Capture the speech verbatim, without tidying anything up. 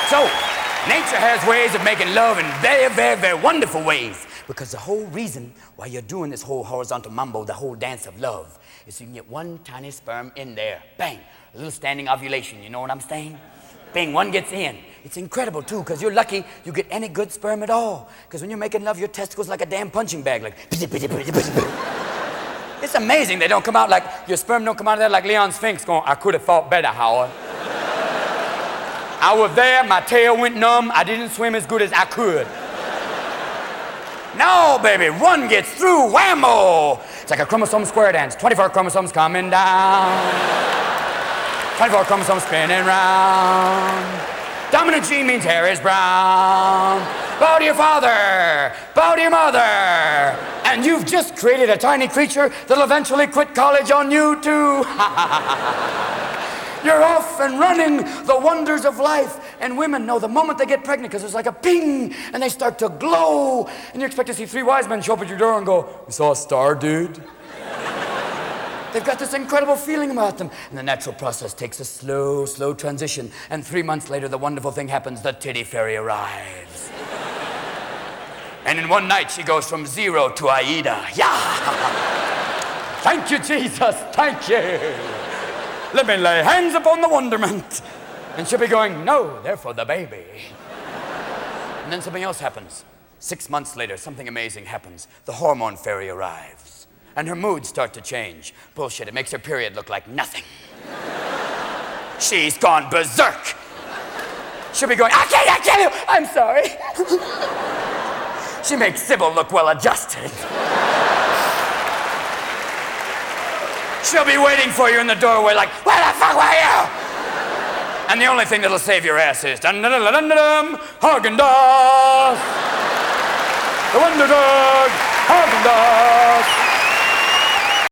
So, nature has ways of making love in very, very, very wonderful ways. Because the whole reason why you're doing this whole horizontal mambo, the whole dance of love, is so you can get one tiny sperm in there. Bang, a little standing ovulation, you know what I'm saying? Bang, one gets in. It's incredible too, because you're lucky you get any good sperm at all. Because when you're making love, your testicles like a damn punching bag, like it's amazing they don't come out like, your sperm don't come out of there like Leon Sphinx going, I could have thought better, Howard. I was there, my tail went numb, I didn't swim as good as I could. No, baby, one gets through, whammo! It's like a chromosome square dance, twenty-four chromosomes coming down. twenty-four chromosomes spinning round. Dominant gene means hair is brown. Bow to your father, bow to your mother. And you've just created a tiny creature that'll eventually quit college on you too. You're off and running the wonders of life. And women know the moment they get pregnant, because there's like a ping, and they start to glow. And you expect to see three wise men show up at your door and go, you saw a star, dude? They've got this incredible feeling about them. And the natural process takes a slow, slow transition. And three months later, the wonderful thing happens. The titty fairy arrives. And in one night, she goes from zero to Aida. Yeah! Thank you, Jesus. Thank you. Let me lay hands upon the wonderment. And she'll be going, no, they're for the baby. And then something else happens. Six months later, something amazing happens. The hormone fairy arrives. And her moods start to change. Bullshit, it makes her period look like nothing. She's gone berserk. She'll be going, I can't, I can't, I'm sorry. She makes Sybil look well adjusted. She'll be waiting for you in the doorway like, where the fuck were you? And the only thing that'll save your ass is dun-dun-dun-dun-dun, Haagen-Dazs. The Wonder Dog, Haagen-Dazs.